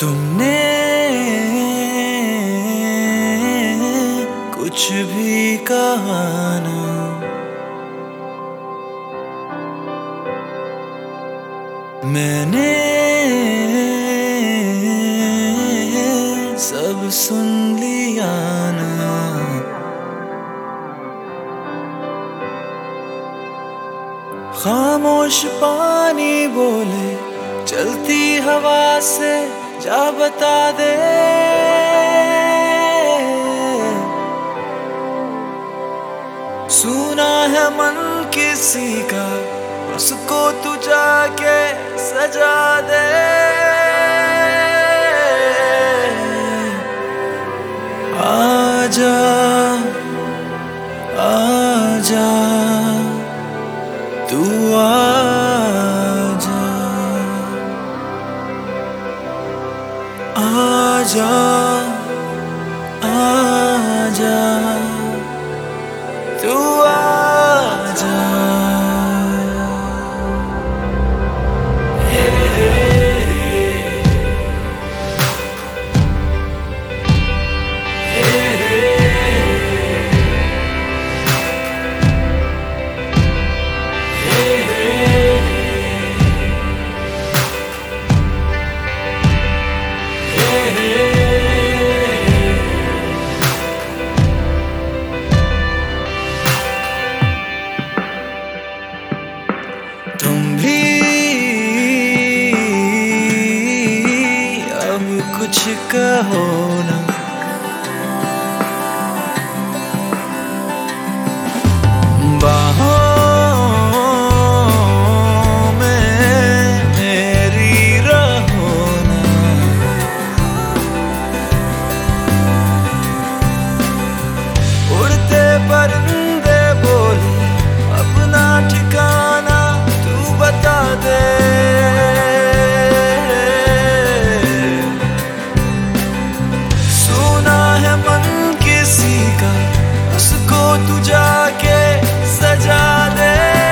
तुमने कुछ भी कहा ना, मैंने सब सुन लिया ना। खामोश पानी बोले चलती हवा से जा बता दे, सुना है मन किसी का उसको तू जाके सजा दे। आजा आजा तू आजा आजा आजा तू आजा। तुम भी अब कुछ कहो ना, बाहों में मेरी रहो ना। उड़ते परिंदे बोले अपना ठिकाना तू बता दे, सुना है मन किसी का उसको तू जाके सजा दे।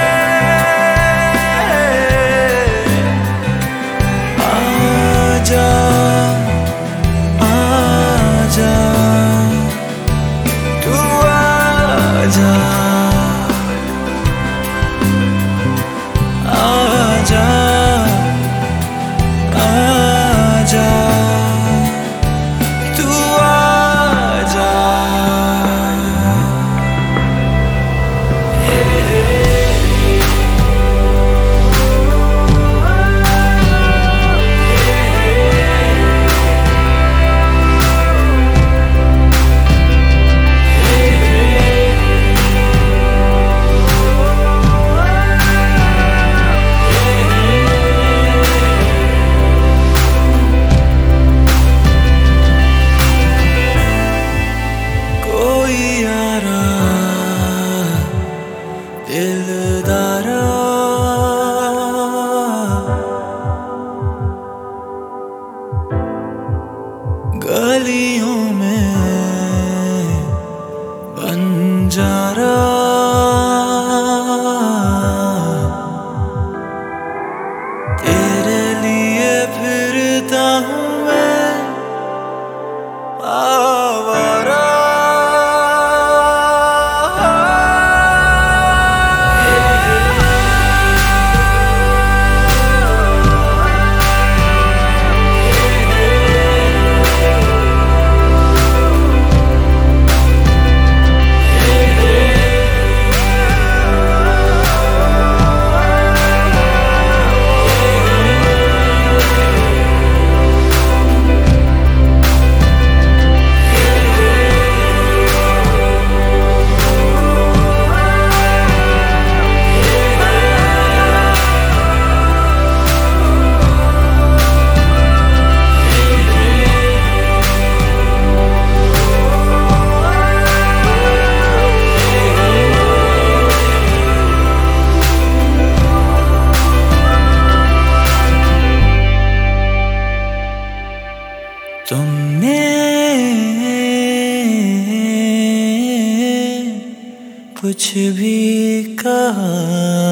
आजा आजा तू आजा आजा आजा तू आजा। दिलदारा गलियों में बंजारा, तेरे लिए फिरता हूँ मैं आवारा। तुमने कुछ भी कहा